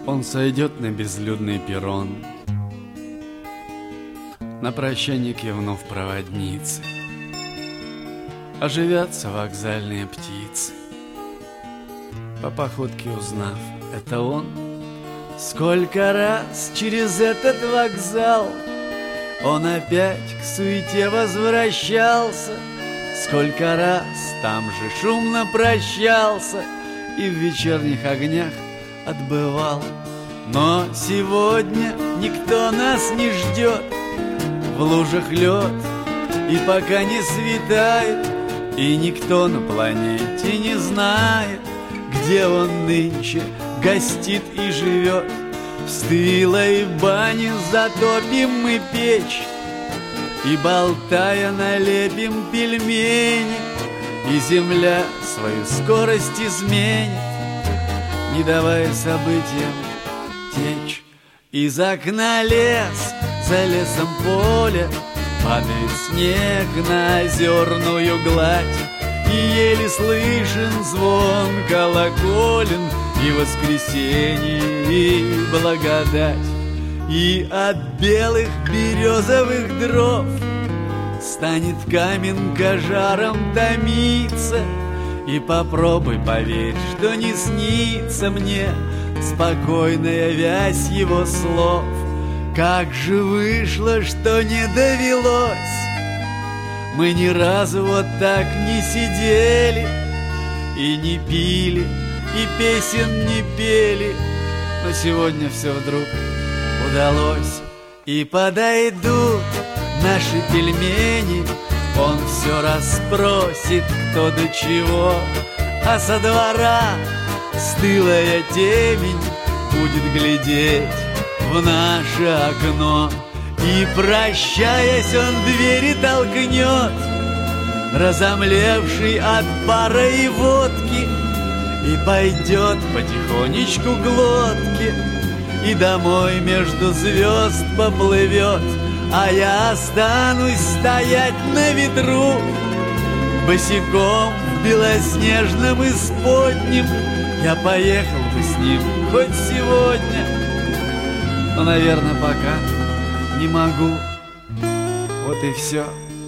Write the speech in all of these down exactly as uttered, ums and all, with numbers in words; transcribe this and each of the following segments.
Он сойдет на безлюдный перрон, на прощанье кивнув проводнице. Оживятся вокзальные птицы, по походке узнав, это он. Сколько раз через этот вокзал он опять к суете возвращался, сколько раз там же шумно прощался и в вечерних огнях отбывал. Но сегодня никто нас не ждет, в лужах лед, и пока не светает, и никто на планете не знает, где он нынче гостит и живет. В стылой бане затопим мы печь и, болтая, налепим пельмени, и земля свою скорость изменит, не давая событиям течь. Из окна лес, за лесом поле, падает снег на озерную гладь, и еле слышен звон колоколен, и воскресенье, и благодать. И от белых березовых дров станет каменка жаром томиться, и попробуй поверь, что не снится мне спокойная вязь его слов. Как же вышло, что не довелось, мы ни разу вот так не сидели и не пили, и песен не пели, но сегодня все вдруг удалось. И подойдут наши пельмени, он все расспросит, кто до чего, а со двора стылая темень будет глядеть в наше окно. И, прощаясь, он двери толкнет, разомлевший от пара и водки, и пойдет потихонечку к лодке, и домой между звезд поплывет, а я останусь стоять на ветру, босиком в белоснежном исподнем. Я поехал бы с ним хоть сегодня, но, наверное, пока не могу. Вот и все.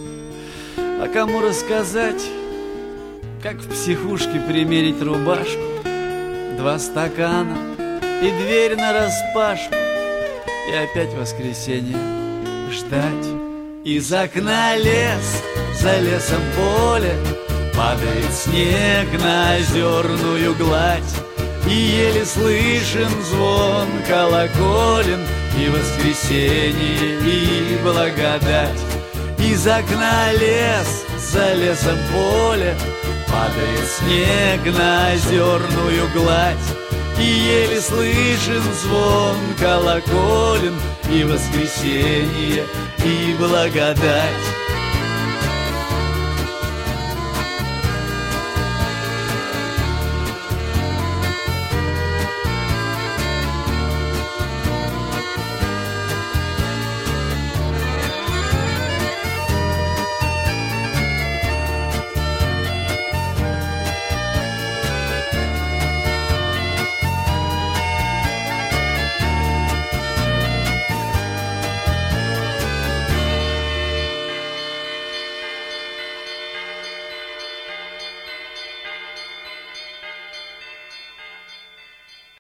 А кому рассказать, как в психушке примерить рубашку, два стакана и дверь нараспашку, и опять воскресенье ждать. Из окна лес, за лесом поле, падает снег на озерную гладь, и еле слышен звон колоколен, и воскресенье, и благодать. Из окна лес, за лесом поле, падает снег на озерную гладь, и еле слышен звон колоколен, и воскресенье, и благодать.